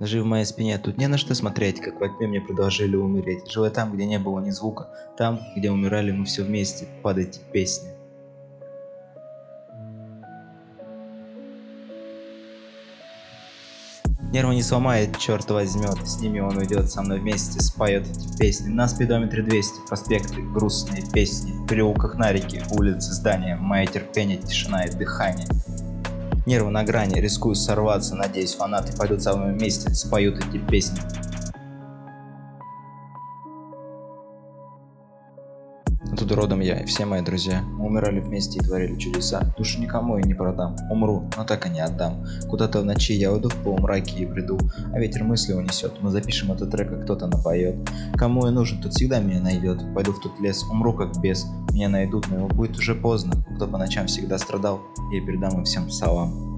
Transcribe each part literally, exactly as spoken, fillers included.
Ножи в моей спине, тут не на что смотреть, как во тьме мне предложили умереть. Жил я там, где не было ни звука, там, где умирали мы все вместе, падайте песни. Нервы не сломает, черт возьмет, с ними он уйдет, со мной вместе споет эти песни. На спидометре двести, проспекты, грустные песни, в переулках на реке, улицы, здания, мое терпение, тишина и дыхание. Нервы на грани, рискую сорваться, надеюсь, фанаты пойдут со мной вместе, споют эти песни. Оттуда родом я и все мои друзья. Мы умирали вместе и творили чудеса. Душу никому и не продам. Умру, но так и не отдам. Куда-то в ночи я уйду в полумраке и бреду, а ветер мысли унесет. Мы запишем этот трек, а кто-то напоет. Кому я нужен, тот всегда меня найдет. Пойду в тот лес, умру как бес. Меня найдут, но его будет уже поздно. Кто по ночам всегда страдал, я передам им всем салам.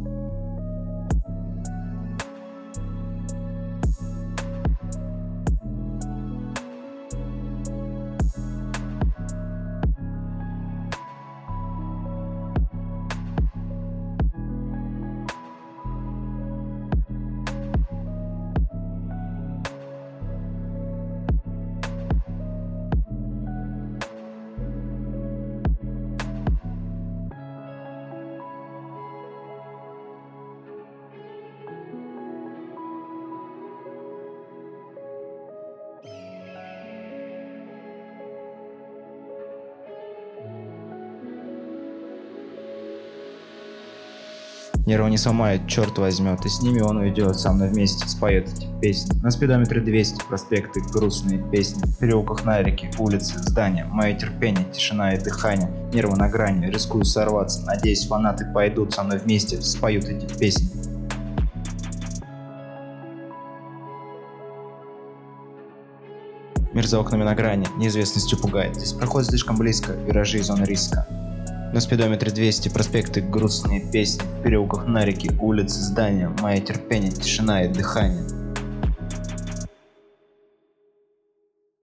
Нервы не сломает, черт возьмет, и с ними он уйдет, со мной вместе споет эти песни. На спидометре двести, проспекты, грустные песни, в переулках на реке, улицы, здания, мое терпение, тишина и дыхание. Нервы на грани, рискую сорваться, надеюсь, фанаты пойдут со мной вместе, споют эти песни. Мир за окнами на грани, неизвестностью пугает, здесь проход слишком близко, виражи и зоны риска. На спидометре двести, проспекты, грустные песни, в переулках на реке, улицы, здания, мое терпение, тишина и дыхание.